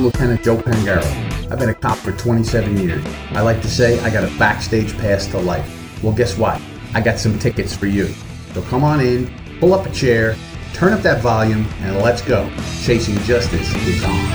Lieutenant Joe Pangaro. I've been a cop for 27 years. I like to say I got a backstage pass to life. Well, guess what? I got some tickets for you. So come on in, pull up a chair, turn up that volume, and let's go. Chasing Justice is on.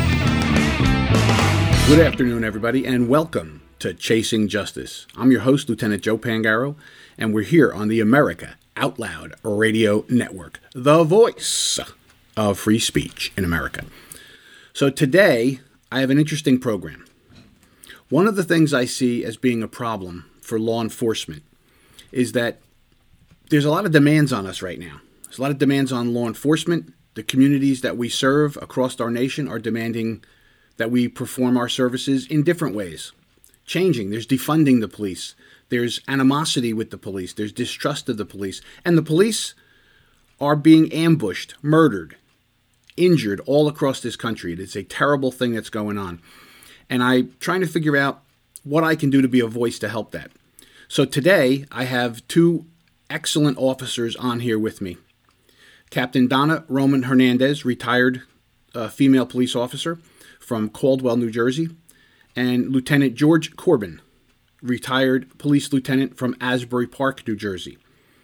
Good afternoon, everybody, and welcome to Chasing Justice. I'm your host, Lieutenant Joe Pangaro, and we're here on the America Out Loud Radio Network, the voice of free speech in America. So today, I have an interesting program. One of the things I see as being a problem for law enforcement is that there's a lot of demands on us right now. There's a lot of demands on law enforcement. The communities that we serve across our nation are demanding that we perform our services in different ways. Changing. There's defunding the police. There's animosity with the police. There's distrust of the police. And the police are being ambushed, murdered, injured all across this country. It's a terrible thing that's going on. And I'm trying to figure out what I can do to be a voice to help that. So today, I have two excellent officers on here with me. Captain Donna Roman Hernandez, retired female police officer from Caldwell, New Jersey, and Lieutenant George Corbin, retired police lieutenant from Asbury Park, New Jersey.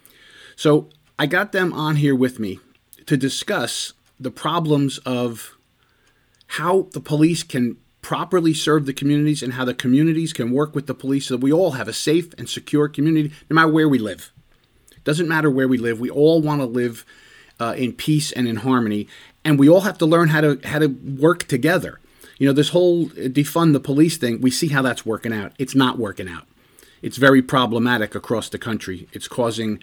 So I got them on here with me to discuss the problems of how the police can properly serve the communities and how the communities can work with the police so that we all have a safe and secure community, no matter where we live. It doesn't matter where we live. We all want to live in peace and in harmony, and we all have to learn how to work together. You know, this whole defund the police thing, we see how that's working out. It's not working out. It's very problematic across the country. It's causing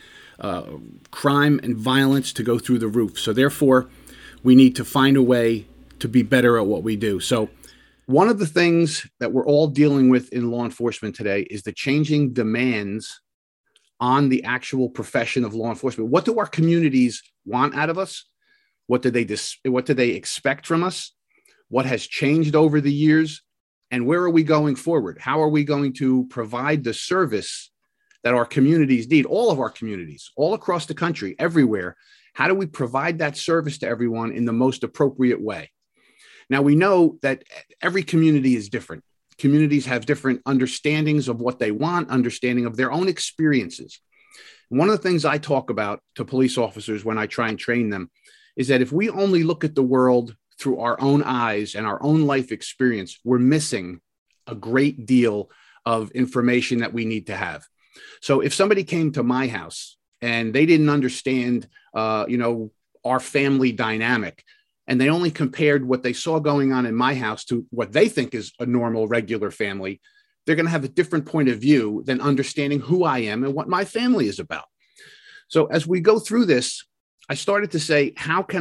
crime and violence to go through the roof. So therefore, we need to find a way to be better at what we do. So one of the things that we're all dealing with in law enforcement today is the changing demands on the actual profession of law enforcement. What do our communities want out of us? What do they expect from us? What has changed over the years? And where are we going forward? How are we going to provide the service that our communities need? All of our communities, all across the country, everywhere. How do we provide that service to everyone in the most appropriate way? Now, we know that every community is different. Communities have different understandings of what they want, understanding of their own experiences. And one of the things I talk about to police officers when I try and train them is that if we only look at the world through our own eyes and our own life experience, we're missing a great deal of information that we need to have. So if somebody came to my house and they didn't understand, our family dynamic, and they only compared what they saw going on in my house to what they think is a normal, regular family, they're going to have a different point of view than understanding who I am and what my family is about. So as we go through this, I started to say, how can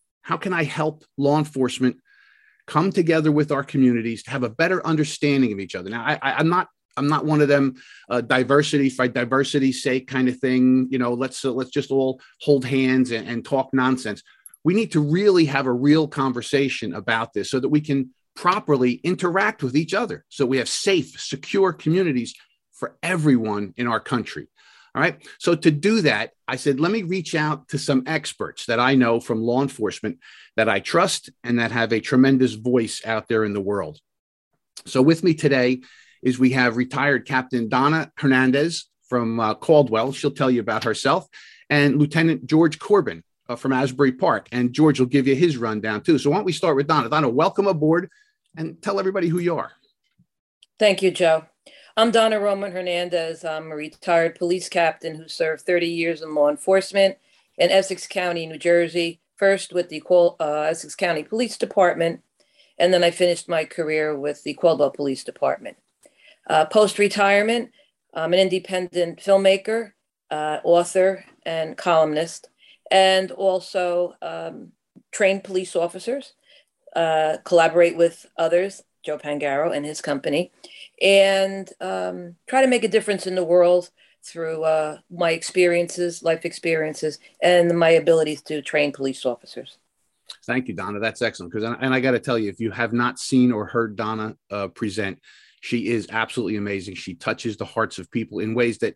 I help law enforcement come together with our communities to have a better understanding of each other? Now, I'm not one of them diversity for diversity's sake kind of thing. You know, let's just all hold hands and talk nonsense. We need to really have a real conversation about this so that we can properly interact with each other. So we have safe, secure communities for everyone in our country. All right. So to do that, I said, let me reach out to some experts that I know from law enforcement that I trust and that have a tremendous voice out there in the world. So with me today is we have retired Captain Donna Hernandez from Caldwell. She'll tell you about herself, and Lieutenant George Corbin from Asbury Park. And George will give you his rundown too. So why don't we start with Donna? Donna, welcome aboard and tell everybody who you are. Thank you, Joe. I'm Donna Roman Hernandez. I'm a retired police captain who served 30 years in law enforcement in Essex County, New Jersey, first with the Essex County Police Department, and then I finished my career with the Caldwell Police Department. Post-retirement, I'm an independent filmmaker, author, and columnist, and also train police officers, collaborate with others, Joe Pangaro and his company, and try to make a difference in the world through my experiences, life experiences, and my abilities to train police officers. Thank you, Donna. That's excellent. And I got to tell you, if you have not seen or heard Donna present, she is absolutely amazing. She touches the hearts of people in ways that,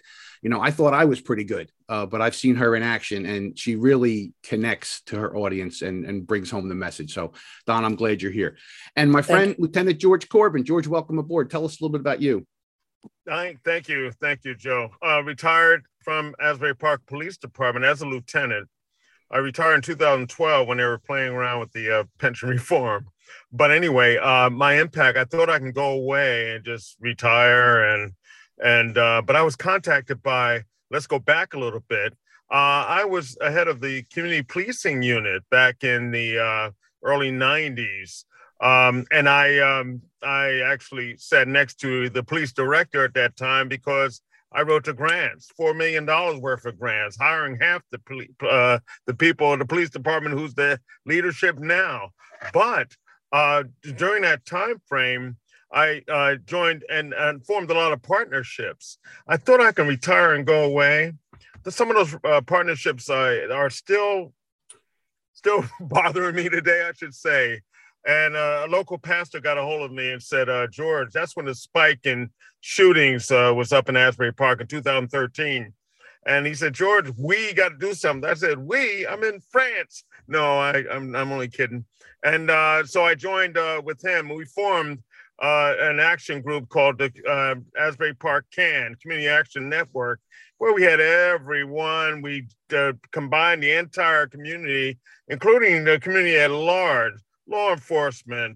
I thought I was pretty good, but I've seen her in action, and she really connects to her audience and brings home the message. So, Don, I'm glad you're here. And my friend, Lieutenant George Corbin. George, welcome aboard. Tell us a little bit about you. Thank you, Joe. Retired from Asbury Park Police Department as a lieutenant. I retired in 2012 when they were playing around with the pension reform. But anyway, my impact, I thought I can go away and just retire. But I was contacted by, let's go back a little bit. I was ahead of the community policing unit back in the early 90s. And I actually sat next to the police director at that time because I wrote the grants, $4 million worth of grants, hiring half the people in the police department who's the leadership now. But during that time frame, I joined and formed a lot of partnerships. I thought I can retire and go away. Some of those partnerships are still bothering me today, I should say. And a local pastor got a hold of me and said, George, that's when the spike in shootings was up in Asbury Park in 2013. And he said, George, we got to do something. I said, we? I'm in France. No, I'm only kidding. And so I joined with him. We formed an action group called the Asbury Park CAN, Community Action Network, where we had everyone. We combined the entire community, including the community at large, law enforcement,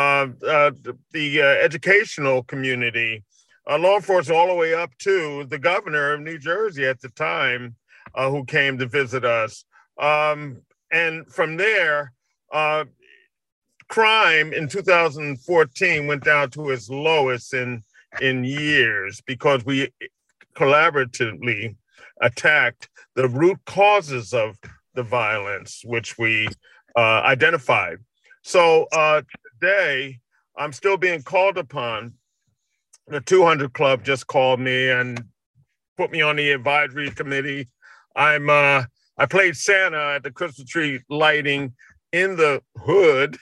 the educational community, law enforcement all the way up to the governor of New Jersey at the time, who came to visit us. And from there, crime in 2014 went down to its lowest in years because we collaboratively attacked the root causes of the violence, which we identified. So today, I'm still being called upon. The 200 Club just called me and put me on the advisory committee. I played Santa at the Christmas tree lighting in the hood,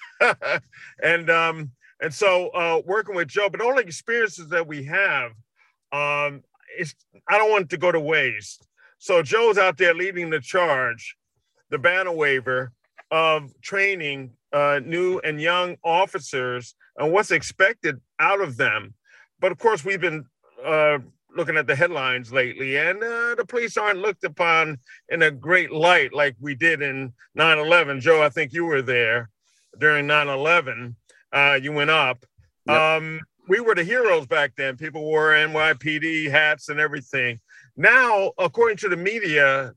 and so working with Joe. But all the experiences that we have, I don't want it to go to waste. So Joe's out there leading the charge, the banner waver of training new and young officers and what's expected out of them. But of course, we've been looking at the headlines lately, and the police aren't looked upon in a great light like we did in 9/11. Joe, I think you were there during 9/11. You went up. Yep. We were the heroes back then. People wore NYPD hats and everything. Now, according to the media,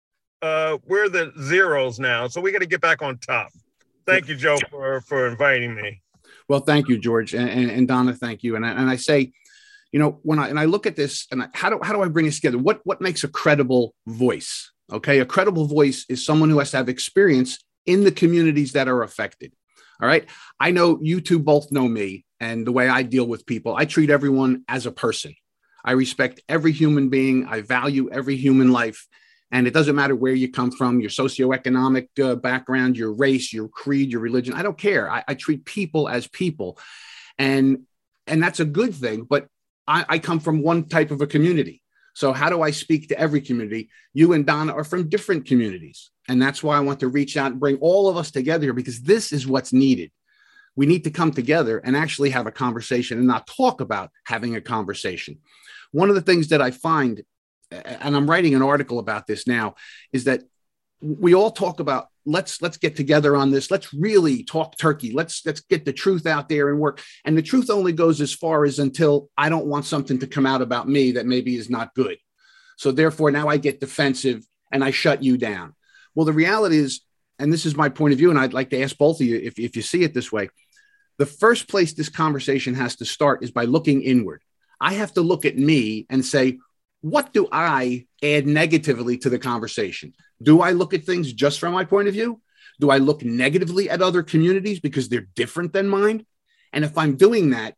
we're the zeros now. So we got to get back on top. Thank you, Joe, for inviting me. Well, thank you, George, and Donna. Thank you. And I say, when I look at this, and how do I bring this together? What makes a credible voice? Okay, a credible voice is someone who has to have experience in the communities that are affected. All right. I know you two both know me and the way I deal with people. I treat everyone as a person. I respect every human being. I value every human life. And it doesn't matter where you come from, your socioeconomic background, your race, your creed, your religion. I don't care. I treat people as people. And that's a good thing. But I come from one type of a community. So how do I speak to every community? You and Donna are from different communities. And that's why I want to reach out and bring all of us together here, because this is what's needed. We need to come together and actually have a conversation and not talk about having a conversation. One of the things that I find, and I'm writing an article about this now, is that we all talk about let's get together on this. Let's really talk turkey. Let's get the truth out there and work. And the truth only goes as far as until I don't want something to come out about me that maybe is not good. So therefore, now I get defensive and I shut you down. Well, the reality is, and this is my point of view, and I'd like to ask both of you if you see it this way, the first place this conversation has to start is by looking inward. I have to look at me and say, what do I add negatively to the conversation? Do I look at things just from my point of view? Do I look negatively at other communities because they're different than mine? And if I'm doing that,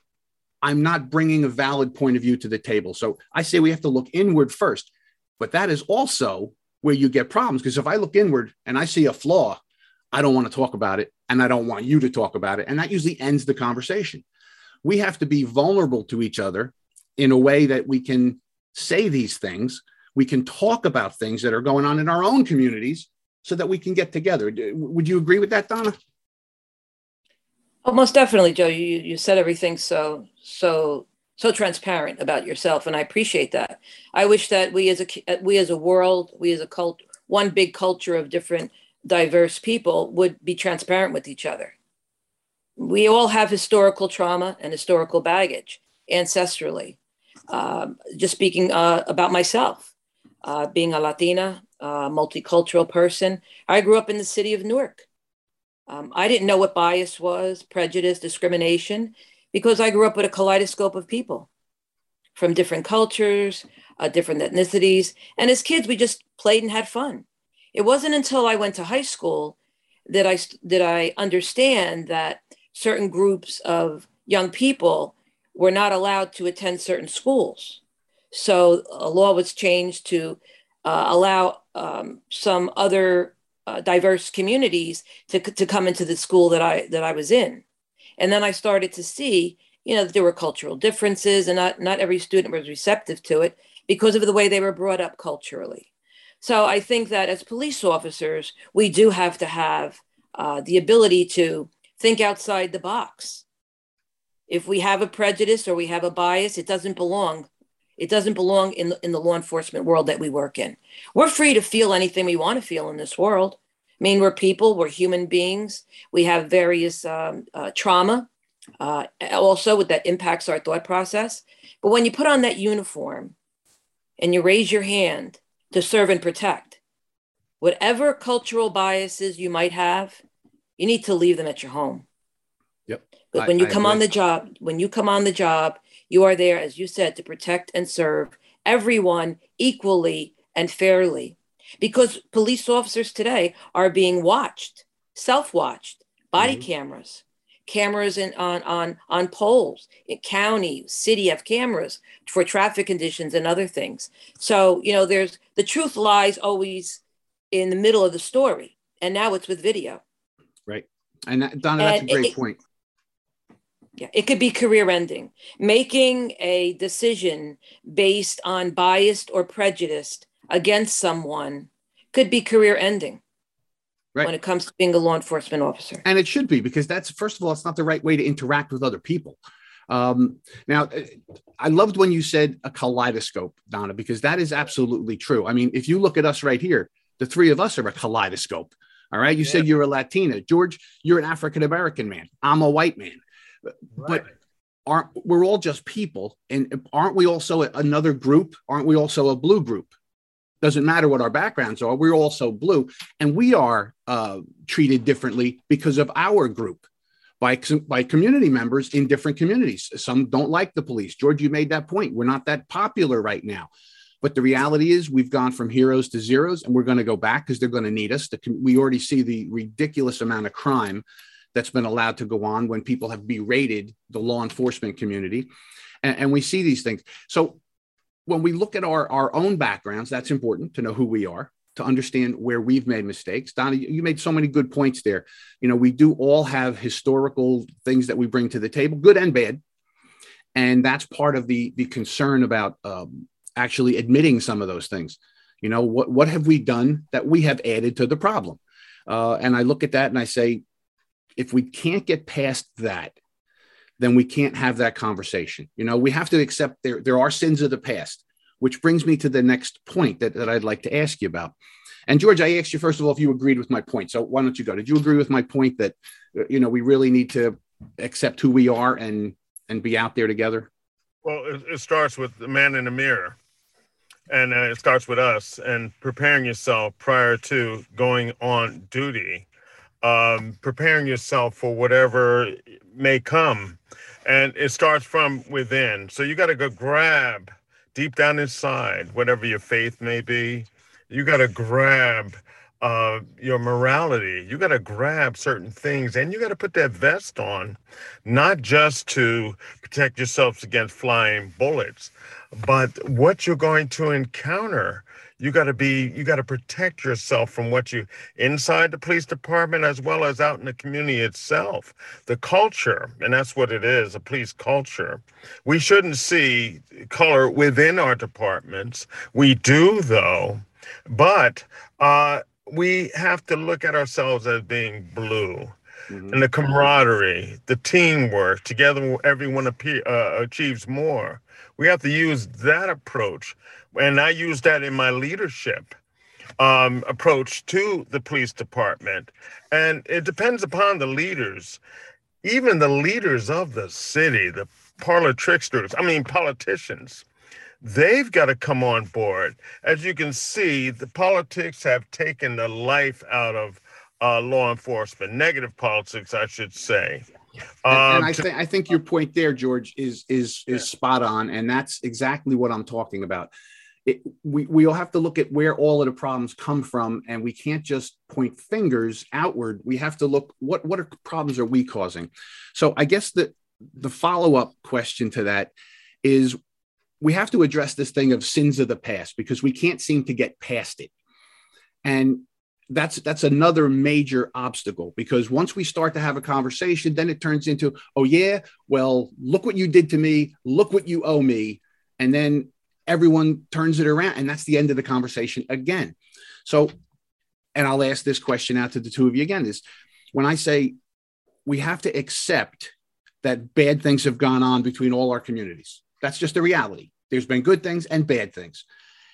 I'm not bringing a valid point of view to the table. So I say we have to look inward first. But that is also where you get problems, because if I look inward and I see a flaw, I don't want to talk about it, and I don't want you to talk about it. And that usually ends the conversation. We have to be vulnerable to each other in a way that we can say these things. We can talk about things that are going on in our own communities so that we can get together. Would you agree with that, Donna? Oh, most definitely, Joe. You said everything so transparent about yourself, and I appreciate that. I wish that we as a world, we as a one big culture of different diverse people would be transparent with each other. We all have historical trauma and historical baggage ancestrally. Just speaking about myself, being a Latina, multicultural person, I grew up in the city of Newark. I didn't know what bias was, prejudice, discrimination, because I grew up with a kaleidoscope of people from different cultures, different ethnicities. And as kids, we just played and had fun. It wasn't until I went to high school that I understand that certain groups of young people were not allowed to attend certain schools. So a law was changed to allow some other diverse communities to come into the school that I was in. And then I started to see, that there were cultural differences, and not every student was receptive to it because of the way they were brought up culturally. So I think that as police officers, we do have to have the ability to think outside the box. If we have a prejudice or we have a bias, it doesn't belong. It doesn't belong in the law enforcement world that we work in. We're free to feel anything we want to feel in this world. I mean, we're people, we're human beings. We have various trauma also that impacts our thought process. But when you put on that uniform and you raise your hand to serve and protect, whatever cultural biases you might have, you need to leave them at your home. Yep. But when you come on the job, you are there, as you said, to protect and serve everyone equally and fairly. Because police officers today are being watched, self-watched, body cameras on poles. In county, city have cameras for traffic conditions and other things. So, there's the truth lies always in the middle of the story. And now it's with video. Right. And Donna, that's a great point. Yeah, it could be career ending. Making a decision based on biased or prejudiced against someone could be career ending. Right. When it comes to being a law enforcement officer. And it should be, because that's, first of all, it's not the right way to interact with other people. Now, I loved when you said a kaleidoscope, Donna, because that is absolutely true. I mean, if you look at us right here, the three of us are a kaleidoscope. All right. You said you're a Latina. George, you're an African-American man. I'm a white man. Right. But we're all just people. And aren't we also another group? Aren't we also a blue group? Doesn't matter what our backgrounds are. We're also blue, and we are treated differently because of our group by community members in different communities. Some don't like the police. George, you made that point. We're not that popular right now. But the reality is we've gone from heroes to zeros, and we're going to go back because they're going to need us. We already see the ridiculous amount of crime that's been allowed to go on when people have berated the law enforcement community. And we see these things. So when we look at our own backgrounds, that's important to know who we are, to understand where we've made mistakes. Donna, you made so many good points there. We do all have historical things that we bring to the table, good and bad. And that's part of the concern about actually admitting some of those things. What have we done that we have added to the problem? And I look at that and I say, if we can't get past that, then we can't have that conversation. We have to accept there are sins of the past, which brings me to the next point that I'd like to ask you about. And George, I asked you, first of all, if you agreed with my point. So why don't you go? Did you agree with my point that, we really need to accept who we are and be out there together? Well, it starts with the man in the mirror, and it starts with us and preparing yourself prior to going on duty, preparing yourself for whatever may come. And it starts from within. So you got to go grab deep down inside, whatever your faith may be. You got to grab your morality. You got to grab certain things, and you got to put that vest on, not just to protect yourselves against flying bullets, but what you're going to encounter. You got to protect yourself from what you inside the police department as well as out in the community itself. The culture, and that's what it is, a police culture. We shouldn't see color within our departments. We do though, but we have to look at ourselves as being blue. Mm-hmm. And the camaraderie, the teamwork, together everyone achieves more. We have to use that approach. And I use that in my leadership approach to the police department. And it depends upon the leaders, even the leaders of the city, the politicians. They've got to come on board. As you can see, the politics have taken the life out of law enforcement, negative politics, I should say. And I think your point there, George, is spot on, and that's exactly what I'm talking about. We'll have to look at where all of the problems come from, and we can't just point fingers outward. We have to look what problems are we causing. So I guess the follow-up question to that is we have to address this thing of sins of the past because we can't seem to get past it, and that's another major obstacle, because once we start to have a conversation, then it turns into, oh yeah, well, look what you did to me, look what you owe me, and then everyone turns it around, and that's the end of the conversation again. So, and I'll ask this question out to the two of you again, is when I say we have to accept that bad things have gone on between all our communities. That's just a reality. There's been good things and bad things.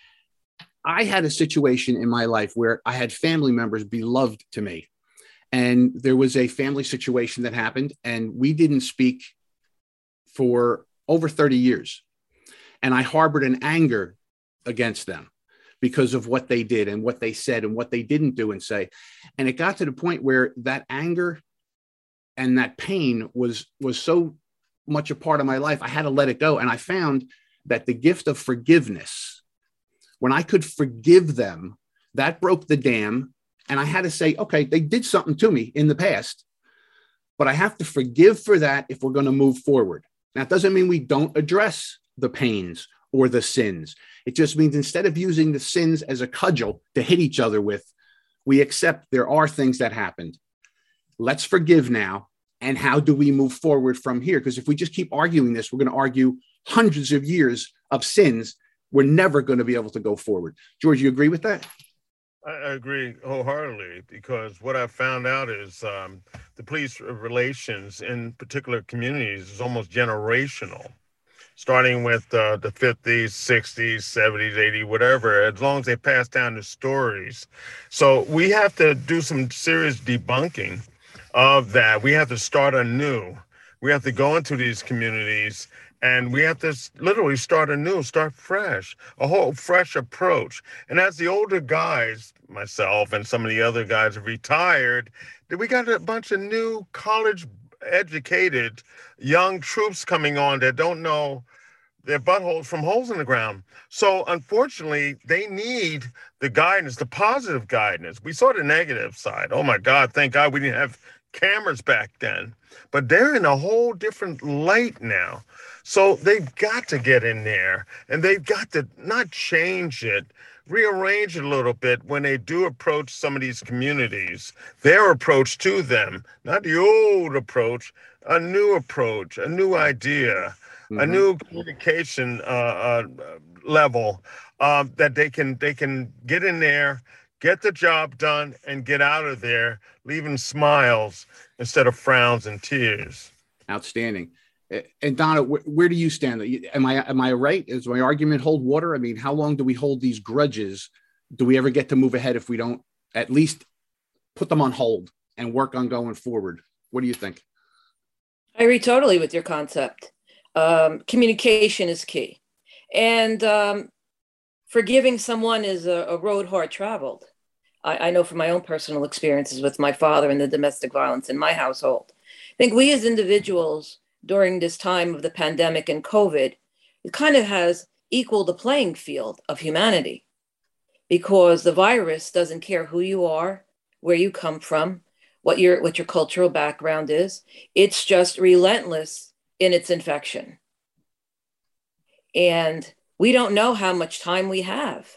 I had a situation in my life where I had family members beloved to me. And there was a family situation that happened, and we didn't speak for over 30 years. And I harbored an anger against them because of what they did and what they said and what they didn't do and say. And it got to the point where that anger and that pain was so much a part of my life, I had to let it go. And I found that the gift of forgiveness, when I could forgive them, that broke the dam. And I had to say, okay, they did something to me in the past, but I have to forgive for that if we're going to move forward. Now, it doesn't mean we don't address the pains or the sins. It just means instead of using the sins as a cudgel to hit each other with, we accept there are things that happened. Let's forgive now. And how do we move forward from here? Because if we just keep arguing this, we're going to argue hundreds of years of sins. We're never going to be able to go forward. George, you agree with that? I agree wholeheartedly, because what I've found out is the police relations in particular communities is almost generational, starting with the 50s, 60s, 70s, 80s, whatever, as long as they pass down the stories. So we have to do some serious debunking of that. We have to start anew. We have to go into these communities and we have to literally start anew, start fresh, a whole fresh approach. And as the older guys, myself and some of the other guys have retired, we got a bunch of new college-educated young troops coming on that don't know their buttholes from holes in the ground. So unfortunately, they need the guidance, the positive guidance. We saw the negative side. Oh my God, thank God we didn't have cameras back then. But they're in a whole different light now. So they've got to get in there and they've got to not change it, rearrange it a little bit when they do approach some of these communities. Their approach to them, not the old approach, a new approach, a new idea, a new communication level that they can get in there, get the job done, and get out of there, leaving smiles instead of frowns and tears. Outstanding. And Donna, where do you stand? Am I right? Does my argument hold water? I mean, how long do we hold these grudges? Do we ever get to move ahead if we don't at least put them on hold and work on going forward? What do you think? I agree totally with your concept. Communication is key. And forgiving someone is a road hard traveled. I know from my own personal experiences with my father and the domestic violence in my household. I think we as individuals during this time of the pandemic and COVID, it kind of has equaled the playing field of humanity, because the virus doesn't care who you are, where you come from, what your cultural background is. It's just relentless in its infection. And we don't know how much time we have.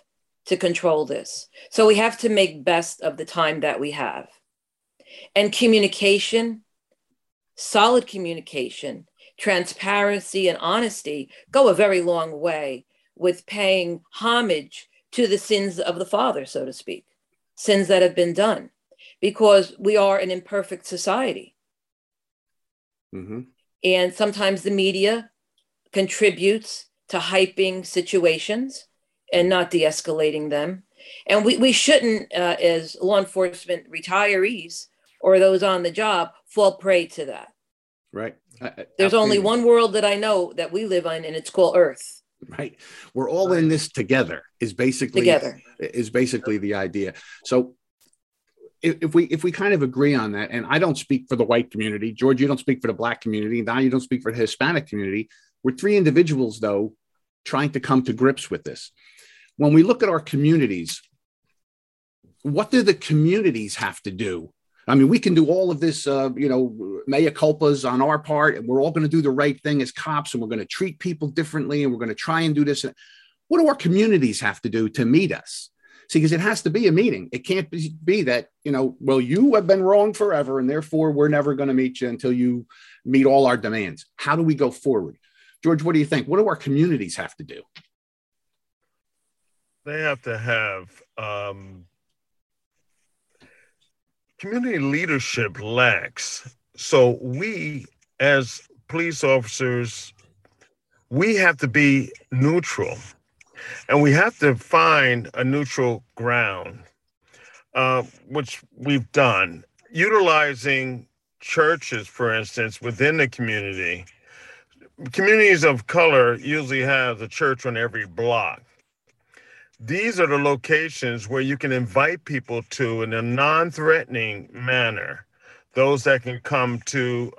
to control this. So we have to make best of the time that we have. And communication, solid communication, transparency, and honesty go a very long way with paying homage to the sins of the father, so to speak, sins that have been done, because we are an imperfect society. Mm-hmm. And sometimes the media contributes to hyping situations and not de-escalating them. And we shouldn't, as law enforcement retirees or those on the job, fall prey to that. Right. There's only one world that I know that we live on, and it's called Earth. Right. We're all in this together is basically the idea. So if we kind of agree on that, and I don't speak for the white community, George, you don't speak for the black community, Don, you don't speak for the Hispanic community. We're three individuals, though, trying to come to grips with this. When we look at our communities, what do the communities have to do? I mean, we can do all of this, mea culpas on our part, and we're all going to do the right thing as cops, and we're going to treat people differently, and we're going to try and do this. What do our communities have to do to meet us? See, because it has to be a meeting. It can't be that, well, you have been wrong forever, and therefore we're never going to meet you until you meet all our demands. How do we go forward? George, what do you think? What do our communities have to do? They have to have community leadership lacks. So we, as police officers, we have to be neutral, and we have to find a neutral ground, which we've done, utilizing churches, for instance, within the community. Communities of color usually have a church on every block. These are the locations where you can invite people to in a non-threatening manner, those that can come to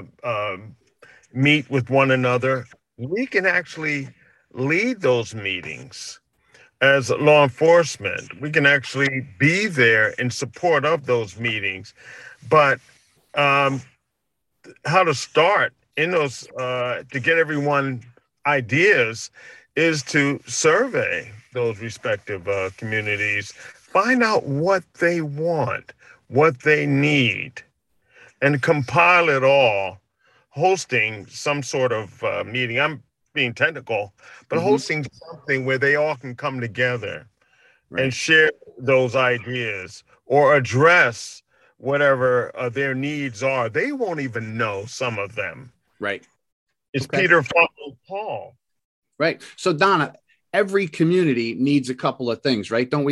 meet with one another. We can actually lead those meetings as law enforcement. We can actually be there in support of those meetings. But how to start in those, to get everyone ideas, is to survey those respective communities, find out what they want, what they need, and compile it all, hosting some sort of meeting. I'm being technical, but hosting something where they all can come together and share those ideas or address whatever their needs are. They won't even know some of them. Right. It's Peter following Paul. Right. So Donna, every community needs a couple of things, right? Don't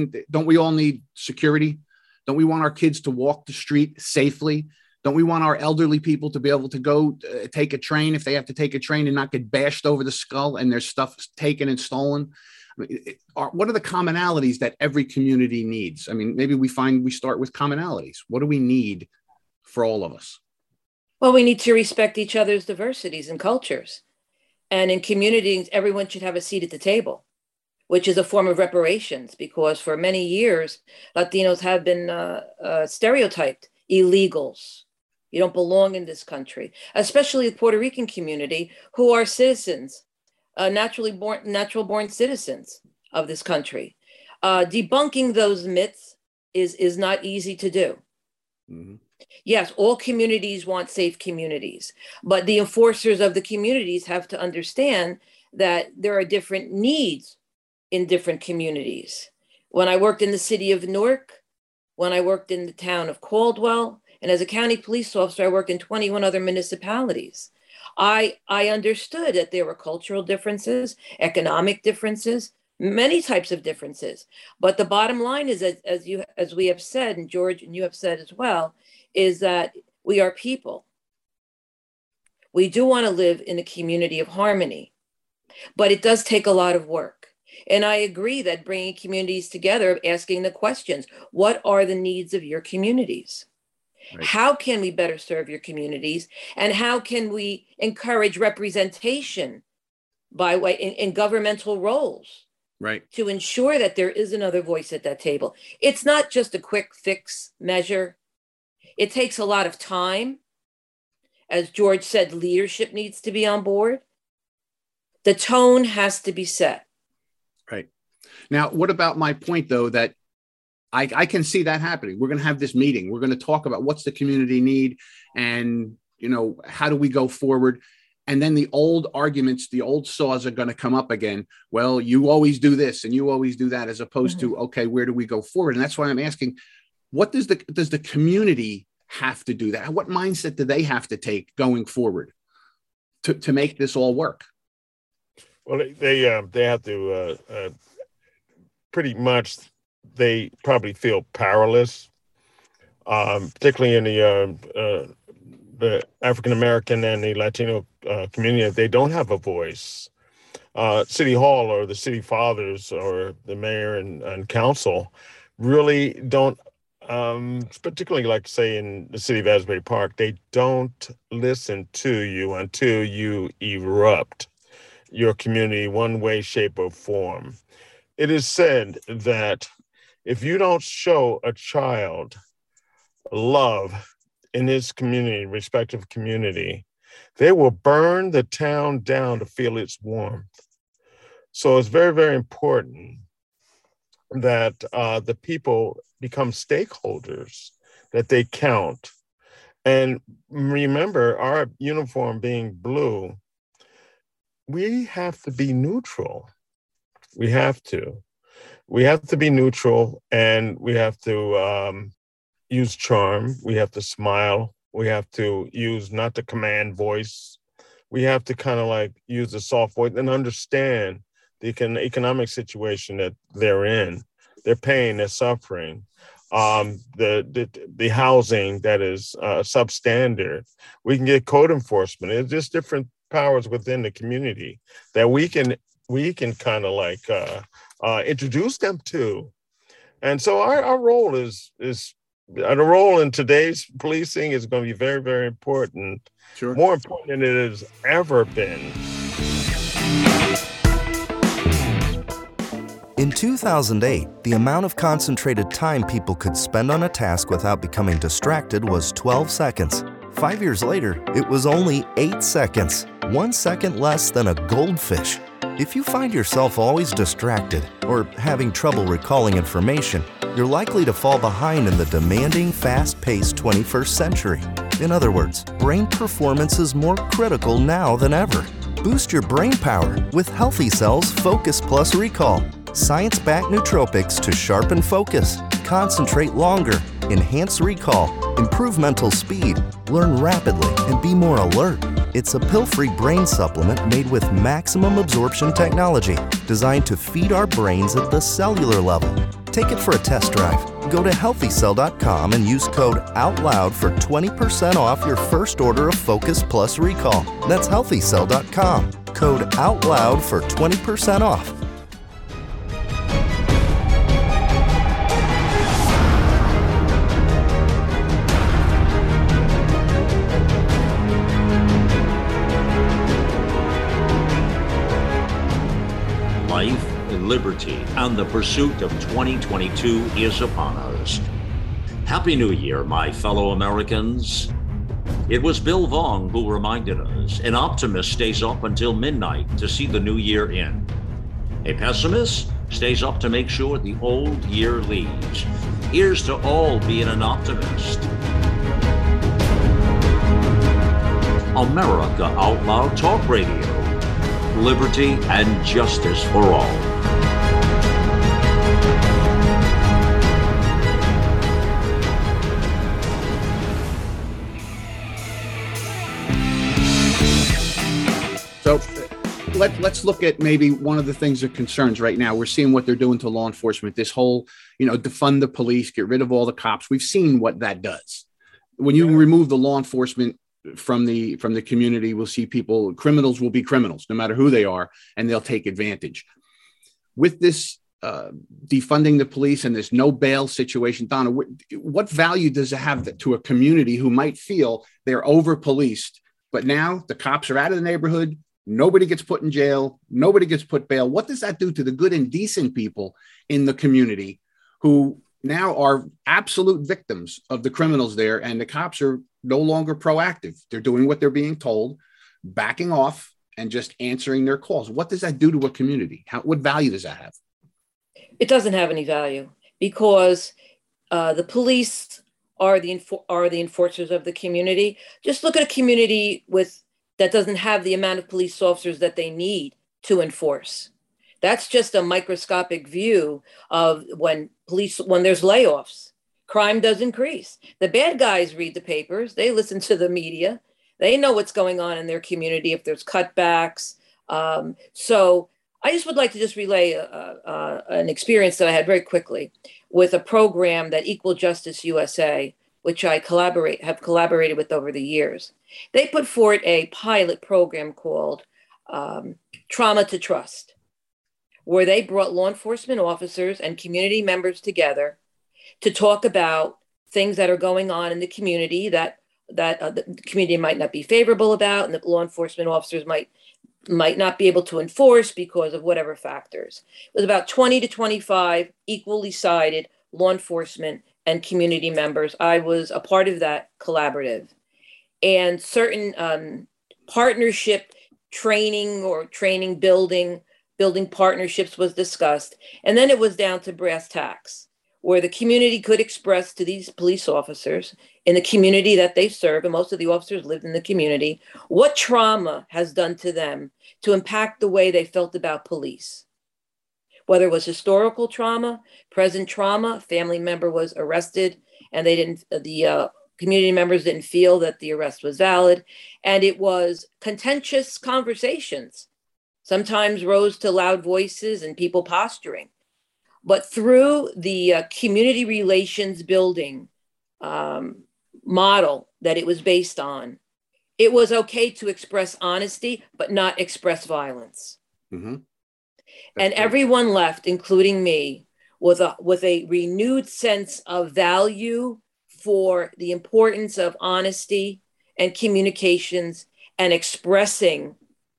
we all need security? Don't we want our kids to walk the street safely? Don't we want our elderly people to be able to go take a train if they have to take a train and not get bashed over the skull and their stuff taken and stolen? I mean, what are the commonalities that every community needs? I mean, maybe we start with commonalities. What do we need for all of us? Well, we need to respect each other's diversities and cultures. And in communities, everyone should have a seat at the table, which is a form of reparations, because for many years, Latinos have been stereotyped, illegals. You don't belong in this country, especially the Puerto Rican community, who are citizens, natural born citizens of this country. Debunking those myths is not easy to do. Mm-hmm. Yes, all communities want safe communities, but the enforcers of the communities have to understand that there are different needs in different communities. When I worked in the city of Newark, when I worked in the town of Caldwell, and as a county police officer, I worked in 21 other municipalities. I understood that there were cultural differences, economic differences, many types of differences. But the bottom line is, as we have said, and George and you have said as well, is that we are people. We do want to live in a community of harmony, but it does take a lot of work. And I agree that bringing communities together, asking the questions, what are the needs of your communities? Right. How can we better serve your communities? And how can we encourage representation in governmental roles? Right. To ensure that there is another voice at that table. It's not just a quick fix measure. It takes a lot of time. As George said, leadership needs to be on board. The tone has to be set. Right. Now, what about my point, though, that I can see that happening? We're going to have this meeting. We're going to talk about what's the community need and, how do we go forward? And then the old arguments, the old saws are going to come up again. Well, you always do this and you always do that, as opposed to, okay, where do we go forward? And that's why I'm asking, what does the community have to do that? What mindset do they have to take going forward to make this all work? Well, they have to pretty much. They probably feel powerless, particularly in the African American and the Latino community. They don't have a voice. City Hall or the city fathers or the mayor and council really don't. Particularly, like say in the city of Asbury Park, they don't listen to you until you erupt your community one way, shape, or form. It is said that if you don't show a child love in his community, respective community, they will burn the town down to feel its warmth. So it's very, very important that the people become stakeholders, that they count. And remember, our uniform being blue, we have to be neutral. We have to be neutral, and we have to use charm. We have to smile. We have to use not the command voice. We have to kind of like use the soft voice and understand the economic situation that they're in, their pain, their suffering, the housing that is substandard. We can get code enforcement. It's just different powers within the community that we can kind of like introduce them to. And so our role is the role in today's policing is going to be very, very important. Sure. More important than it has ever been. In 2008, the amount of concentrated time people could spend on a task without becoming distracted was 12 seconds. 5 years later, it was only 8 seconds, 1 second less than a goldfish. If you find yourself always distracted or having trouble recalling information, you're likely to fall behind in the demanding, fast-paced 21st century. In other words, brain performance is more critical now than ever. Boost your brain power with Healthy Cells Focus Plus Recall. Science-backed nootropics to sharpen focus, concentrate longer, enhance recall, improve mental speed, learn rapidly, and be more alert. It's a pill-free brain supplement made with maximum absorption technology, designed to feed our brains at the cellular level. Take it for a test drive. Go to healthycell.com and use code OUTLOUD for 20% off your first order of Focus Plus Recall. That's healthycell.com. Code OUTLOUD for 20% off. Life and liberty and the pursuit of 2022 is upon us. Happy New Year, my fellow Americans. It was Bill Vong who reminded us, an optimist stays up until midnight to see the new year in. A pessimist stays up to make sure the old year leaves. Here's to all being an optimist. America Out Loud Talk Radio. Liberty and justice for all. So let's look at maybe one of the things that concerns right now. We're seeing what they're doing to law enforcement. This whole, defund the police, get rid of all the cops. We've seen what that does. When you remove the law enforcement from the community, we'll see criminals will be criminals, no matter who they are, and they'll take advantage. With this defunding the police and this no bail situation, Donna, what value does it have to a community who might feel they're over policed, but now the cops are out of the neighborhood, nobody gets put in jail, nobody gets put bail? What does that do to the good and decent people in the community who now are absolute victims of the criminals there, and the cops are no longer proactive? They're doing what they're being told, backing off, and just answering their calls. What does that do to a community? What value does that have? It doesn't have any value because the police are the enforcers of the community. Just look at a community that doesn't have the amount of police officers that they need to enforce. That's just a microscopic view of when there's layoffs, crime does increase. The bad guys read the papers, they listen to the media, they know what's going on in their community if there's cutbacks. So I just would like to just relay an experience that I had very quickly with a program that Equal Justice USA, which I have collaborated with over the years. They put forward a pilot program called Trauma to Trust, where they brought law enforcement officers and community members together to talk about things that are going on in the community that the community might not be favorable about, and the law enforcement officers might not be able to enforce because of whatever factors. It was about 20 to 25 equally sided law enforcement and community members. I was a part of that collaborative, and certain partnership training building partnerships was discussed. And then it was down to brass tacks, where the community could express to these police officers in the community that they serve, and most of the officers lived in the community, what trauma has done to them to impact the way they felt about police. Whether it was historical trauma, present trauma, family member was arrested and the community members didn't feel that the arrest was valid. And it was contentious conversations, sometimes rose to loud voices and people posturing. But through the community relations building model that it was based on, it was okay to express honesty, but not express violence. Mm-hmm. And everyone left, including me, with a renewed sense of value for the importance of honesty and communications and expressions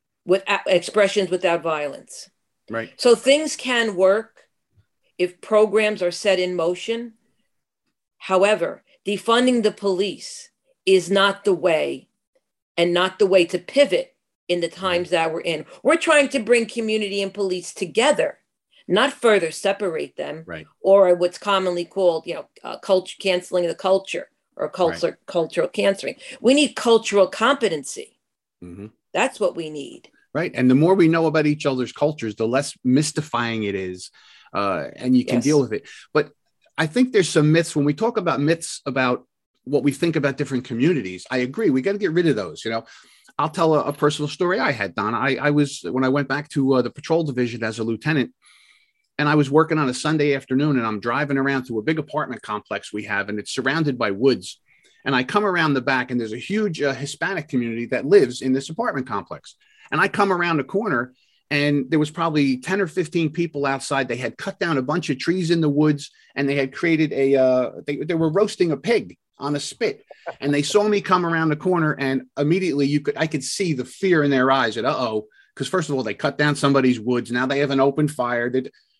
without violence. Right. So things can work if programs are set in motion. However, defunding the police is not the way, and not the way to pivot in the times that we're in. We're trying to bring community and police together, not further separate them, right, or what's commonly called, culture canceling the culture, or cultural canceling. We need cultural competency. Mm-hmm. That's what we need. Right. And the more we know about each other's cultures, the less mystifying it is, and you can deal with it. But I think there's some myths when we talk about myths about what we think about different communities. I agree. We got to get rid of those. I'll tell a personal story I had, Donna. I was, when I went back to the patrol division as a lieutenant, and I was working on a Sunday afternoon, and I'm driving around through a big apartment complex we have, and it's surrounded by woods. And I come around the back, and there's a huge Hispanic community that lives in this apartment complex. And I come around the corner, and there was probably 10 or 15 people outside. They had cut down a bunch of trees in the woods, and they had created they were roasting a pig on a spit. And they saw me come around the corner, and immediately I could see the fear in their eyes. Because first of all, they cut down somebody's woods. Now they have an open fire.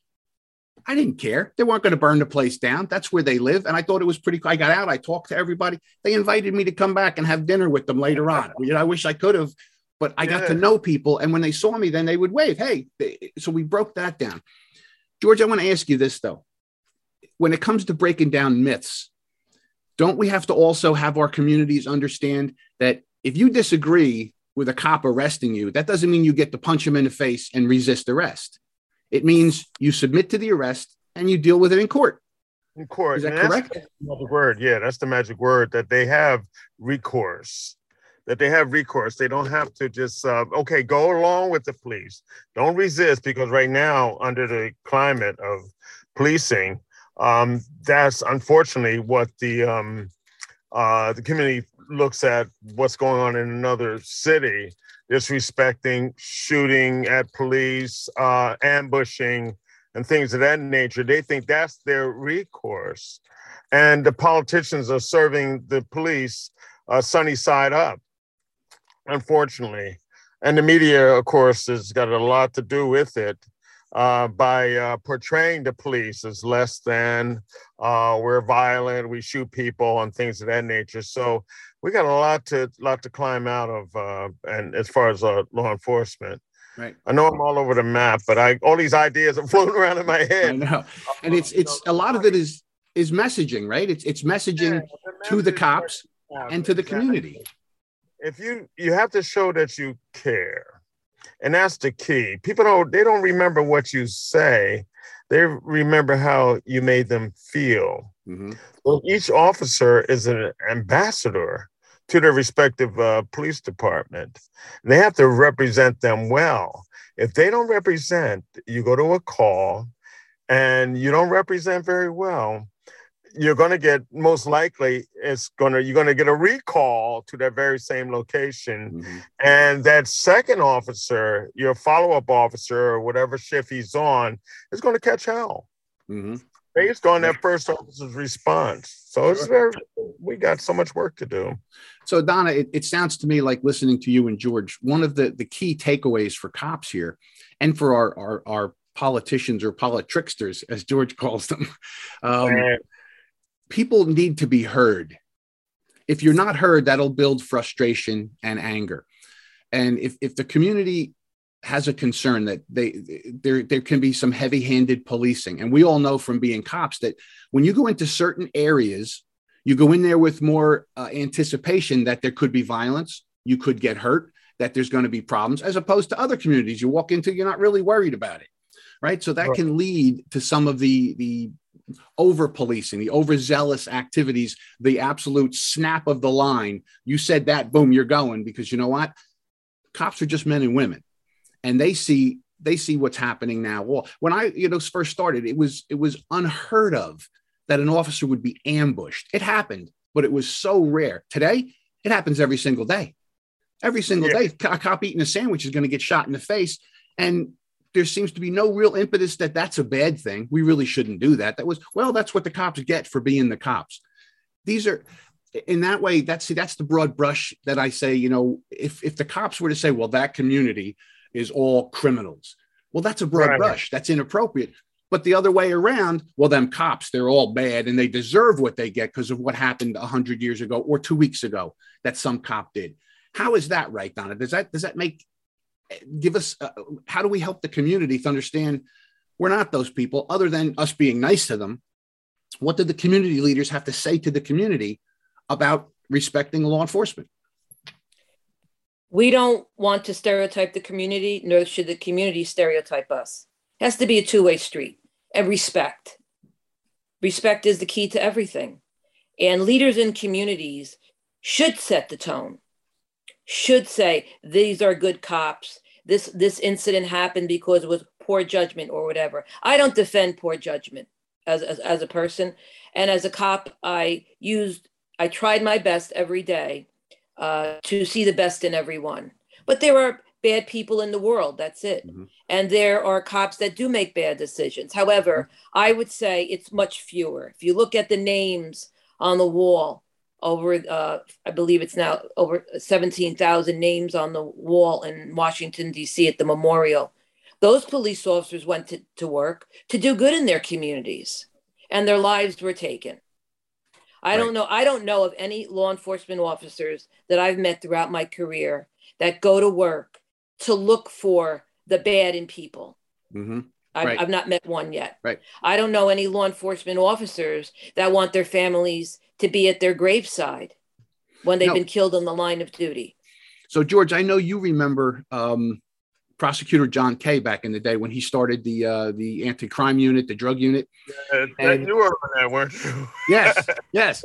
I didn't care. They weren't going to burn the place down. That's where they live. And I thought it was pretty cool. I got out. I talked to everybody. They invited me to come back and have dinner with them later on. I wish I could have, but I got to know people. And when they saw me, then they would wave. Hey, so we broke that down. George, I want to ask you this, though. When it comes to breaking down myths, don't we have to also have our communities understand that if you disagree with a cop arresting you, that doesn't mean you get to punch him in the face and resist arrest. It means you submit to the arrest and you deal with it in court. In court. Is that correct? That's the magic word. Yeah, that's the magic word, that they have recourse. They don't have to just, go along with the police. Don't resist, because right now, under the climate of policing, that's unfortunately what the community looks at what's going on in another city, disrespecting, shooting at police, ambushing, and things of that nature. They think that's their recourse. And the politicians are serving the police sunny side up, unfortunately. And the media, of course, has got a lot to do with it. By portraying the police as less than, we're violent, we shoot people, and things of that nature. So we got a lot to climb out of, and as far as law enforcement. Right. I know I'm all over the map, but all these ideas are floating around in my head. I know. And it's a lot of it is messaging, right? It's messaging to the cops and to the community. If you have to show that you care. And that's the key. People don't remember what you say. They remember how you made them feel. Mm-hmm. Well, each officer is an ambassador to their respective police department. And they have to represent them well. If they don't represent, you go to a call and you don't represent very well, you're going to get, most likely, you're going to get a recall to that very same location. Mm-hmm. And that second officer, your follow-up officer or whatever shift he's on, is going to catch hell. Mm-hmm. Based on that first officer's response. So we got so much work to do. So Donna, it sounds to me like, listening to you and George, one of the key takeaways for cops here and for our politicians or politricksters, as George calls them, people need to be heard. If you're not heard, that'll build frustration and anger. And if the community has a concern that there can be some heavy-handed policing, and we all know from being cops that when you go into certain areas, you go in there with more anticipation that there could be violence, you could get hurt, that there's going to be problems, as opposed to other communities you walk into, you're not really worried about it, right? So that can lead to some of the over-policing, the overzealous activities, the absolute snap of the line. You said that, boom, you're going, because you know what? Cops are just men and women, and they see what's happening now. Well, when I first started, it was unheard of that an officer would be ambushed. It happened, but it was so rare. Today, it happens every single day. Every single day, a cop eating a sandwich is going to get shot in the face, and there seems to be no real impetus that that's a bad thing. We really shouldn't do that. That's what the cops get for being the cops. These are, in that way, that's the broad brush that I say, if the cops were to say, well, that community is all criminals. Well, that's a broad brush. That's inappropriate. But the other way around, well, them cops, they're all bad and they deserve what they get because of what happened 100 years ago or 2 weeks ago that some cop did. How is that right, Donna? Does that give us, how do we help the community to understand we're not those people, other than us being nice to them? What do the community leaders have to say to the community about respecting law enforcement? We don't want to stereotype the community, nor should the community stereotype us. It has to be a two-way street. And respect. Respect is the key to everything. And leaders in communities should set the tone. Should say, these are good cops. This incident happened because it was poor judgment or whatever. I don't defend poor judgment as a person. And as a cop, I tried my best every day to see the best in everyone. But there are bad people in the world. That's it. Mm-hmm. And there are cops that do make bad decisions. However, I would say it's much fewer. If you look at the names on the wall, over, I believe it's now over 17,000 names on the wall in Washington, D.C. at the memorial. Those police officers went to work to do good in their communities, and their lives were taken. I don't know of any law enforcement officers that I've met throughout my career that go to work to look for the bad in people. Mm-hmm. I've not met one yet. Right. I don't know any law enforcement officers that want their families to be at their graveside when they've been killed on the line of duty. So, George, I know you remember Prosecutor John Kay back in the day when he started the anti-crime unit, the drug unit. And you were on that, weren't you? Yes.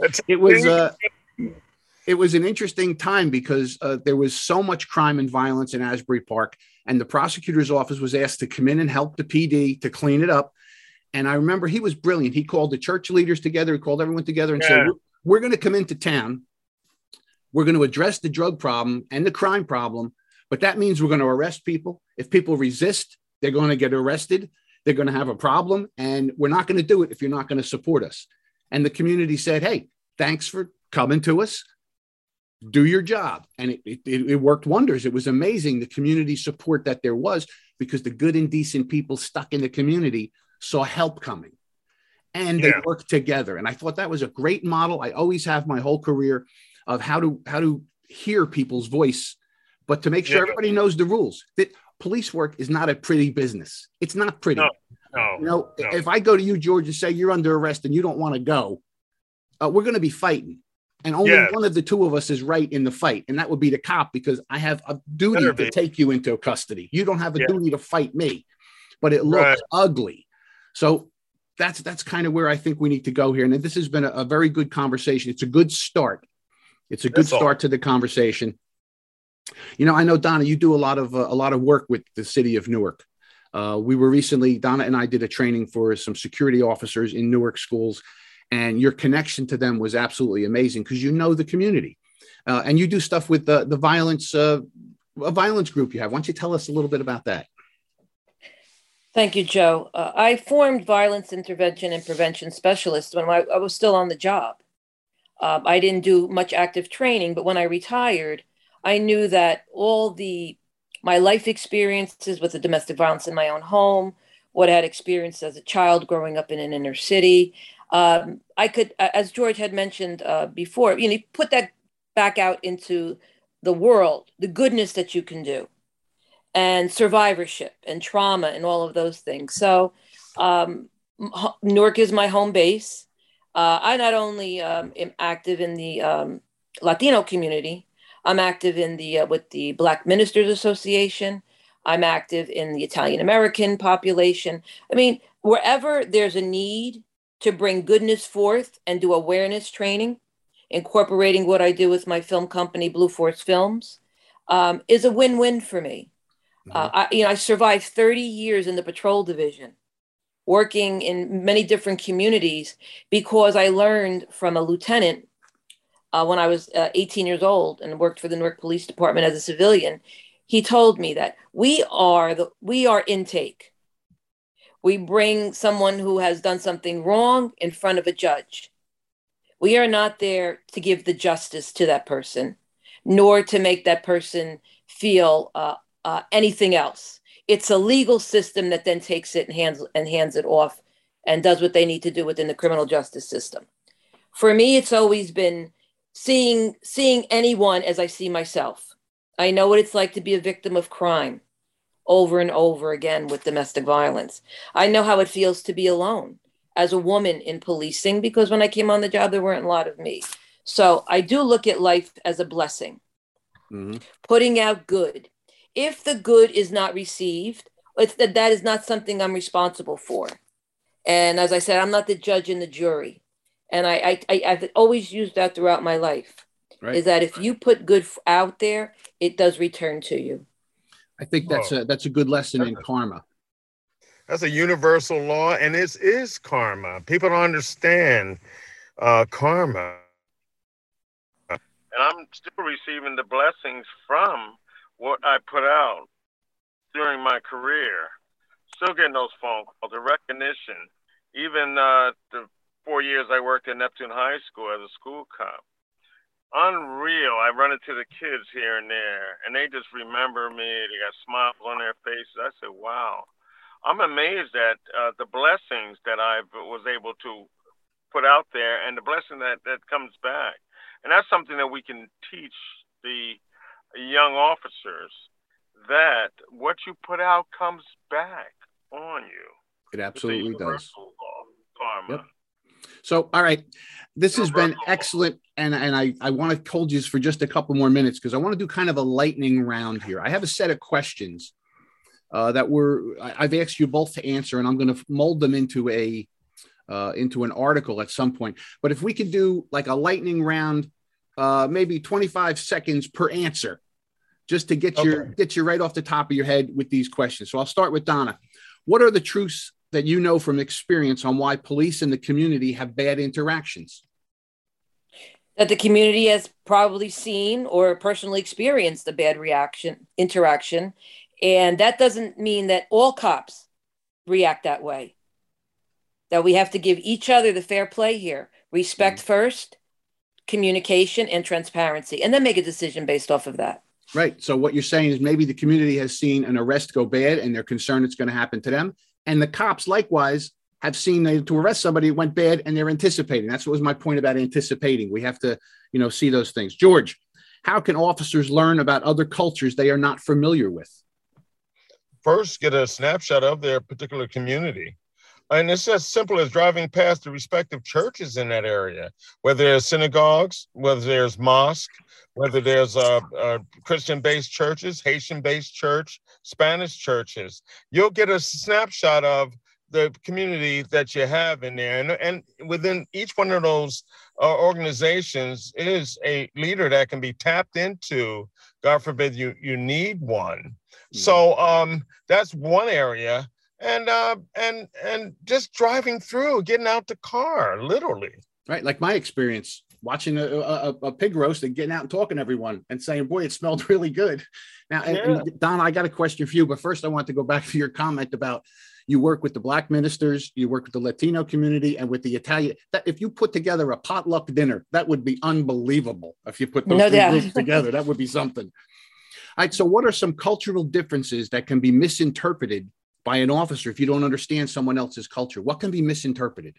It was an interesting time because there was so much crime and violence in Asbury Park, and the prosecutor's office was asked to come in and help the PD to clean it up. And I remember he was brilliant. He called the church leaders together. He called everyone together and said, we're going to come into town. We're going to address the drug problem and the crime problem. But that means we're going to arrest people. If people resist, they're going to get arrested. They're going to have a problem. And we're not going to do it if you're not going to support us. And the community said, hey, thanks for coming to us. Do your job. And it worked wonders. It was amazing, the community support that there was, because the good and decent people stuck in the community saw help coming, and they worked together. And I thought that was a great model. I always have my whole career of how to hear people's voice, but to make sure everybody knows the rules. That police work is not a pretty business. It's not pretty. No. If I go to you, George, and say you're under arrest and you don't want to go, we're going to be fighting. And only one of the two of us is right in the fight. And that would be the cop, because I have a duty to take you into custody. You don't have a duty to fight me, but it looks ugly. So that's kind of where I think we need to go here. And this has been a very good conversation. It's a good start. It's a good start to the conversation. I know, Donna, you do a lot of work with the city of Newark. We were recently, Donna and I did a training for some security officers in Newark schools, and your connection to them was absolutely amazing because you know the community, and you do stuff with the violence, a violence group you have. Why don't you tell us a little bit about that? Thank you, Joe. I formed violence intervention and prevention specialist when I was still on the job. I didn't do much active training, but when I retired, I knew that my life experiences with the domestic violence in my own home, what I had experienced as a child growing up in an inner city, I could, as George had mentioned before, put that back out into the world, the goodness that you can do, and survivorship and trauma and all of those things. So Newark is my home base. I not only am active in the Latino community, I'm active in with the Black Ministers Association. I'm active in the Italian American population. I mean, wherever there's a need to bring goodness forth and do awareness training, incorporating what I do with my film company, Blue Force Films, is a win-win for me. Mm-hmm. I survived 30 years in the patrol division, working in many different communities because I learned from a lieutenant when I was 18 years old and worked for the Newark Police Department as a civilian. He told me that we are intake. We bring someone who has done something wrong in front of a judge. We are not there to give the justice to that person, nor to make that person feel anything else. It's a legal system that then takes it and hands it off and does what they need to do within the criminal justice system. For me, it's always been seeing anyone as I see myself. I know what it's like to be a victim of crime over and over again with domestic violence. I know how it feels to be alone as a woman in policing, because when I came on the job, there weren't a lot of me. So I do look at life as a blessing, putting out good. If the good is not received, that is not something I'm responsible for. And as I said, I'm not the judge and the jury. And I've always used that throughout my life, is that if you put good out there, it does return to you. I think that's a good lesson in karma. That's a universal law, and it is karma. People don't understand karma. And I'm still receiving the blessings from what I put out during my career. Still getting those phone calls, the recognition. Even the 4 years I worked at Neptune High School as a school cop. Unreal. I run into the kids here and there, and they just remember me. They got smiles on their faces. I said, wow. I'm amazed at the blessings that I was able to put out there and the blessing that comes back. And that's something that we can teach the young officers, that what you put out comes back on you. It absolutely does. Karma. Yep. So, all right, this has been excellent. And I want to hold you for just a couple more minutes because I want to do kind of a lightning round here. I have a set of questions that I've asked you both to answer, and I'm going to mold them into an article at some point. But if we could do like a lightning round, maybe 25 seconds per answer, just to get you right off the top of your head with these questions. So I'll start with Donna. What are the truths that you know from experience on why police and the community have bad interactions? That the community has probably seen or personally experienced a bad interaction. And that doesn't mean that all cops react that way. That we have to give each other the fair play here. Respect first, communication, and transparency, and then make a decision based off of that. Right. So what you're saying is maybe the community has seen an arrest go bad and they're concerned it's going to happen to them. And the cops likewise have seen to arrest somebody it went bad and they're anticipating. That's what was my point about anticipating. We have to, see those things. George, how can officers learn about other cultures they are not familiar with? first get a snapshot of their particular community. And it's as simple as driving past the respective churches in that area, whether there's synagogues, whether there's mosque, whether there's Christian-based churches, Haitian-based church, Spanish churches. You'll get a snapshot of the community that you have in there. And within each one of those organizations is a leader that can be tapped into. God forbid you need one. Mm-hmm. So that's one area. And just driving through, getting out the car, literally. Right. Like my experience watching a pig roast and getting out and talking to everyone and saying, boy, it smelled really good. Now, yeah. and Don, I got a question for you, but first I want to go back to your comment about you work with the Black ministers, you work with the Latino community and with the Italian. That if you put together a potluck dinner, that would be unbelievable. If you put those two groups together, that would be something. All right. So what are some cultural differences that can be misinterpreted by an officer if you don't understand someone else's culture? What can be misinterpreted?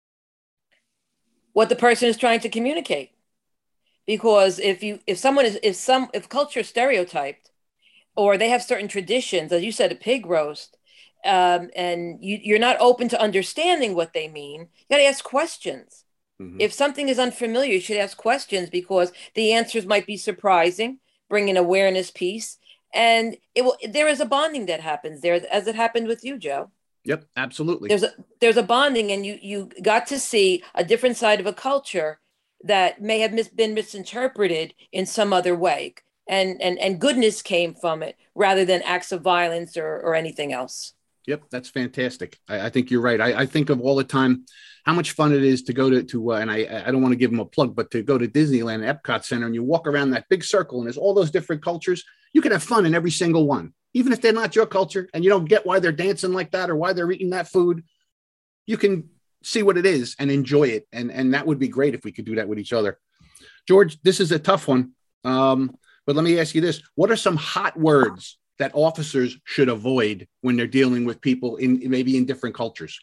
What the person is trying to communicate. Because if culture is stereotyped, or they have certain traditions, as you said, a pig roast, and you're not open to understanding what they mean, you got to ask questions. Mm-hmm. If something is unfamiliar, you should ask questions because the answers might be surprising, bring an awareness piece. And there is a bonding that happens there, as it happened with you, Joe. Yep, absolutely. There's a bonding, and you got to see a different side of a culture that may have been misinterpreted in some other way, and goodness came from it rather than acts of violence or anything else. Yep, that's fantastic. I think you're right. I think of all the time how much fun it is to go to and I don't want to give them a plug, but to go to Disneyland, Epcot Center, and you walk around that big circle and there's all those different cultures. You can have fun in every single one, even if they're not your culture and you don't get why they're dancing like that or why they're eating that food. You can see what it is and enjoy it. And that would be great if we could do that with each other. George, this is a tough one. But let me ask you this. What are some hot words that officers should avoid when they're dealing with people maybe in different cultures?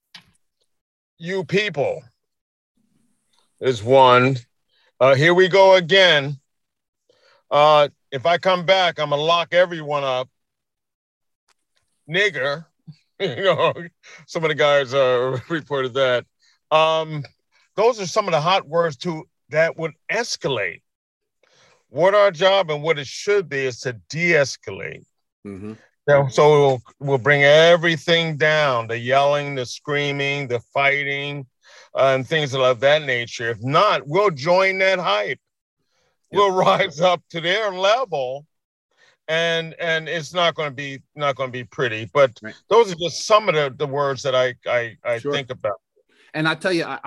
You people is one. Here we go again. If I come back, I'm going to lock everyone up. Nigger. Some of the guys reported that. Those are some of the hot words that would escalate. What our job and what it should be is to de-escalate. Mm-hmm. So we'll bring everything down, the yelling, the screaming, the fighting, and things of that nature. If not, we'll join that hype. We'll rise up to their level, and it's not going to be pretty. But right. Those are just some of the words that I sure. think about. And I tell you, I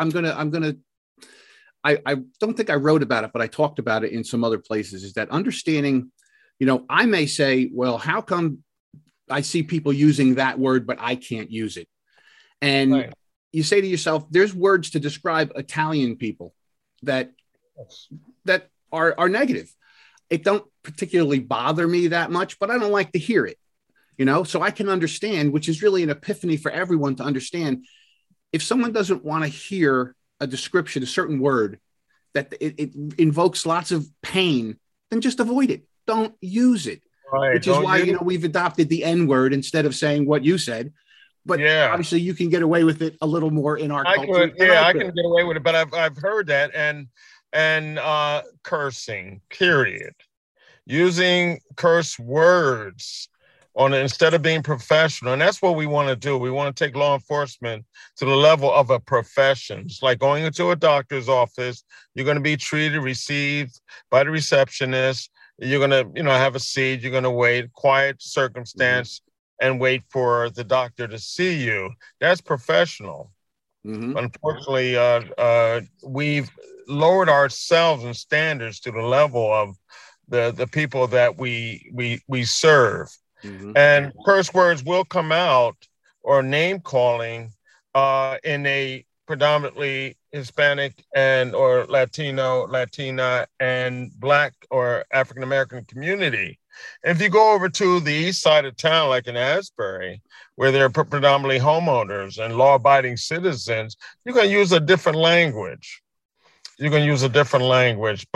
don't think I wrote about it, but I talked about it in some other places. Is that understanding? I may say, well, how come I see people using that word, but I can't use it? And right. You say to yourself, there's words to describe Italian people that are negative. It don't particularly bother me that much, but I don't like to hear it, so I can understand, which is really an epiphany for everyone to understand. If someone doesn't want to hear a description, a certain word that it invokes lots of pain, then just avoid it. Don't use it, right. Which is why, we've adopted the N word instead of saying what you said. But obviously you can get away with it a little more in our culture. I can get away with it, but I've heard that and cursing, period. Using curse words instead of being professional. And that's what we want to do. We want to take law enforcement to the level of a profession. It's like going into a doctor's office. You're going to be received by the receptionist. You're going to, have a seat. You're going to wait, quiet circumstance, and wait for the doctor to see you. That's professional. Mm-hmm. Unfortunately, we've lowered ourselves and standards to the level of the people that we serve. Mm-hmm. And curse words will come out, or name calling in a predominantly Hispanic or Latina and Black or African American community. And if you go over to the east side of town, like in Asbury, where they're predominantly homeowners and law-abiding citizens, you can use a different language.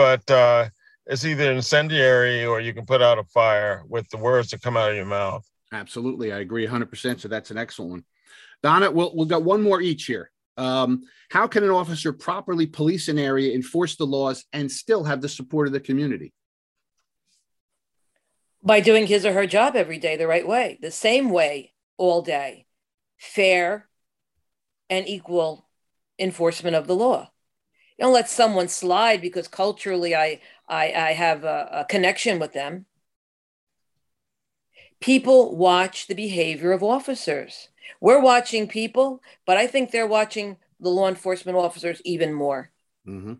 But it's either incendiary or you can put out a fire with the words that come out of your mouth. Absolutely. I agree 100%. So that's an excellent one. Donna, we'll got one more each here. How can an officer properly police an area, enforce the laws, and still have the support of the community? By doing his or her job every day the right way, the same way all day. Fair and equal enforcement of the law. You don't let someone slide because culturally I have a connection with them. People watch the behavior of officers. We're watching people, but I think they're watching the law enforcement officers even more. Mm-hmm.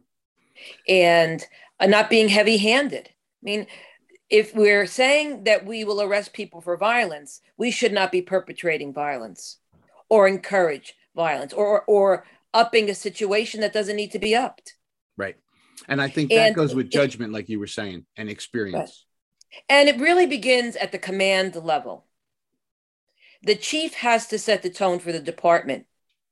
And not being heavy-handed. I mean, if we're saying that we will arrest people for violence, we should not be perpetrating violence or encourage violence or upping a situation that doesn't need to be upped. Right. And I think that goes with judgment, like you were saying, and experience. Right. And it really begins at the command level. The chief has to set the tone for the department.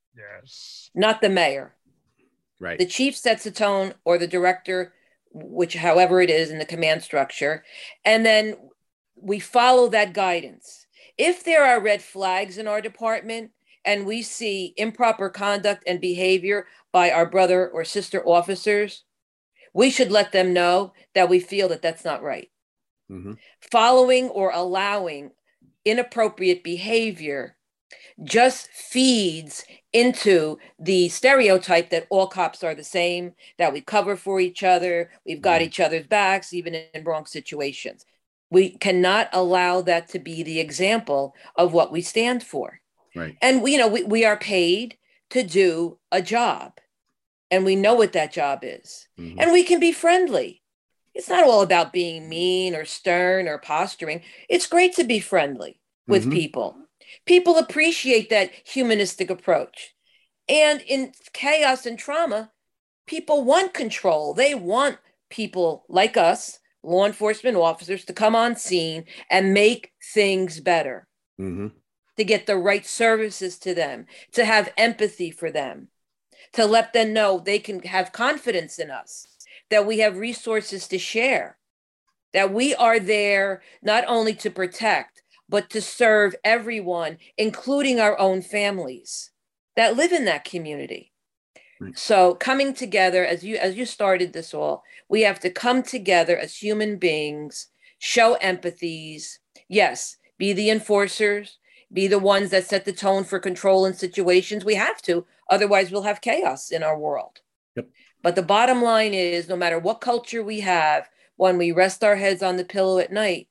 Yes. Not the mayor. Right. The chief sets the tone, or the director, which however it is in the command structure. And then we follow that guidance. If there are red flags in our department and we see improper conduct and behavior by our brother or sister officers, we should let them know that we feel that that's not right. Mm-hmm. Following or allowing inappropriate behavior just feeds into the stereotype that all cops are the same, that we cover for each other, we've got each other's backs, even in wrong situations. We cannot allow that to be the example of what we stand for. Right. And we are paid to do a job, and we know what that job is. Mm-hmm. And we can be friendly. It's not all about being mean or stern or posturing. It's great to be friendly with mm-hmm. people. People appreciate that humanistic approach. And in chaos and trauma, people want control. They want people like us, law enforcement officers, to come on scene and make things better, mm-hmm. to get the right services to them, to have empathy for them, to let them know they can have confidence in us, that we have resources to share, that we are there not only to protect, but to serve everyone, including our own families that live in that community. Right. So coming together, as you started this all, we have to come together as human beings, show empathies. Yes, be the enforcers, be the ones that set the tone for control in situations. We have to, otherwise we'll have chaos in our world. Yep. But the bottom line is, no matter what culture we have, when we rest our heads on the pillow at night,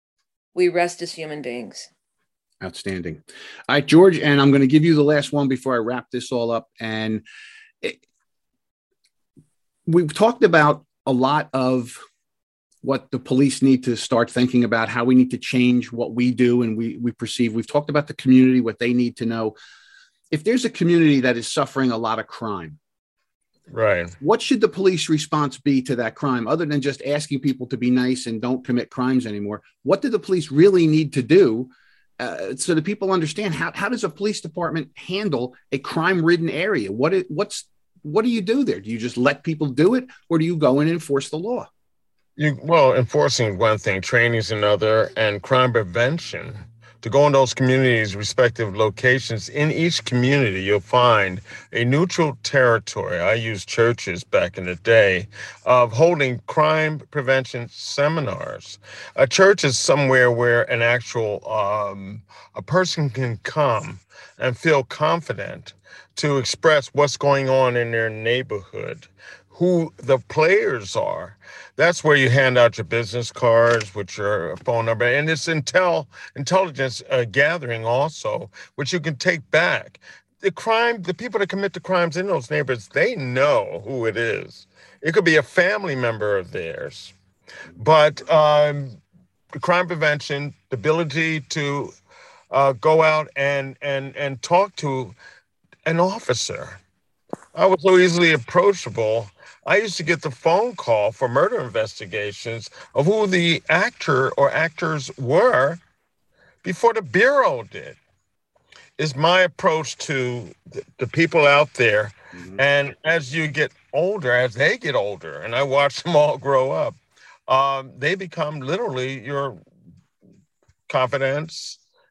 we rest as human beings. Outstanding. All right, George, and I'm going to give you the last one before I wrap this all up. And we've talked about a lot of what the police need to start thinking about, how we need to change what we do and we perceive. We've talked about the community, what they need to know. If there's a community that is suffering a lot of crime, right, what should the police response be to that crime, other than just asking people to be nice and don't commit crimes anymore? What do the police really need to do so that people understand how does a police department handle a crime-ridden area? What do you do there? Do you just let people do it, or do you go in and enforce the law? Well, enforcing one thing, training is another, and crime prevention. To go in those communities, respective locations, in each community, you'll find a neutral territory. I used churches back in the day of holding crime prevention seminars. A church is somewhere where an actual, a person can come and feel confident to express what's going on in their neighborhood, who the players are. That's where you hand out your business cards with your phone number. And it's intelligence gathering also, which you can take back. The people that commit the crimes in those neighborhoods, they know who it is. It could be a family member of theirs. But crime prevention, the ability to go out and talk to an officer. I was so easily approachable. I used to get the phone call for murder investigations of who the actor or actors were before the Bureau did. Is my approach to the people out there. Mm-hmm. And as you get older, as they get older, and I watch them all grow up, they become literally your confidants,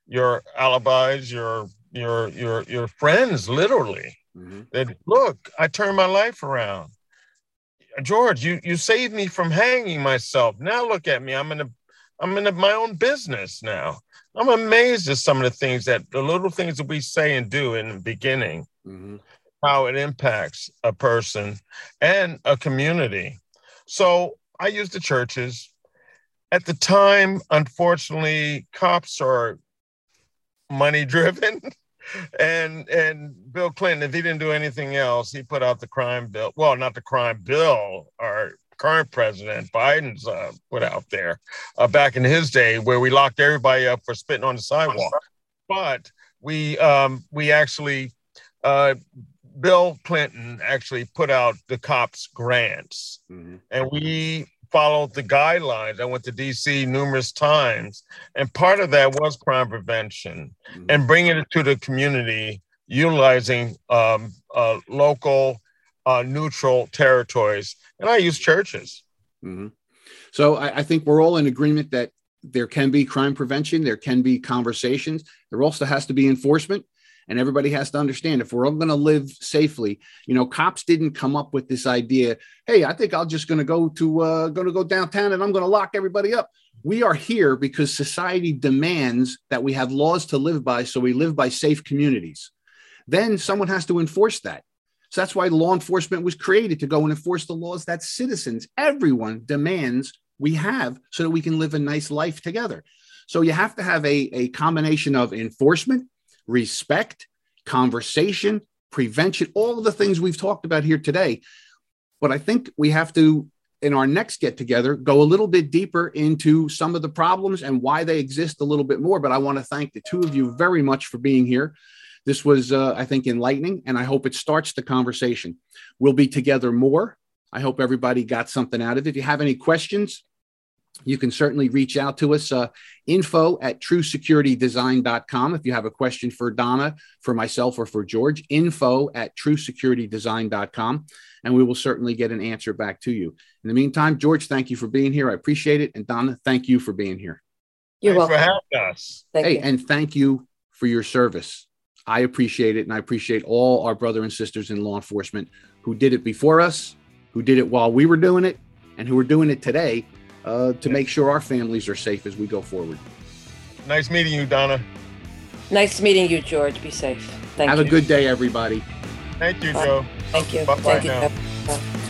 your alibis, your friends, literally. That, look, I turned my life around. George, you saved me from hanging myself. Now look at me. I'm in my own business now. I'm amazed at some of the little things that we say and do in the beginning, how it impacts a person and a community. So I use the churches. At the time, unfortunately, cops are money driven. And Bill Clinton, if he didn't do anything else, he put out the crime bill. Well, not the crime bill, our current president, Biden's put out there back in his day, where we locked everybody up for spitting on the sidewalk. But we actually, Bill Clinton actually put out the cops grants, and we followed the guidelines. I went to DC numerous times, and part of that was crime prevention and bringing it to the community, utilizing local neutral territories. And I use churches. So I think we're all in agreement that there can be crime prevention, there can be conversations, there also has to be enforcement. And everybody has to understand, if we're all going to live safely, cops didn't come up with this idea. Hey, I think I'm just going to go downtown and I'm going to lock everybody up. We are here because society demands that we have laws to live by. So we live by safe communities. Then someone has to enforce that. So that's why law enforcement was created, to go and enforce the laws that citizens, everyone demands we have, so that we can live a nice life together. So you have to have a combination of enforcement, respect, conversation, prevention, all of the things we've talked about here today. But I think we have to, in our next get together, go a little bit deeper into some of the problems and why they exist a little bit more. But I want to thank the two of you very much for being here. This was, I think, enlightening, and I hope it starts the conversation. We'll be together more. I hope everybody got something out of it. If you have any questions, you can certainly reach out to us, info@truesecuritydesign.com. If you have a question for Donna, for myself, or for George, info@truesecuritydesign.com, and we will certainly get an answer back to you. In the meantime, George, thank you for being here. I appreciate it. And Donna, thank you for being here. You're welcome. Thanks for having us. Thank you. And thank you for your service. I appreciate it. And I appreciate all our brothers and sisters in law enforcement who did it before us, who did it while we were doing it, and who are doing it today to make sure our families are safe as we go forward. Nice meeting you, Donna. Nice meeting you, George. Be safe. Thank you. Have a good day, everybody. Thank you, Joe. Thank you. Bye-bye Thank you. now. Bye.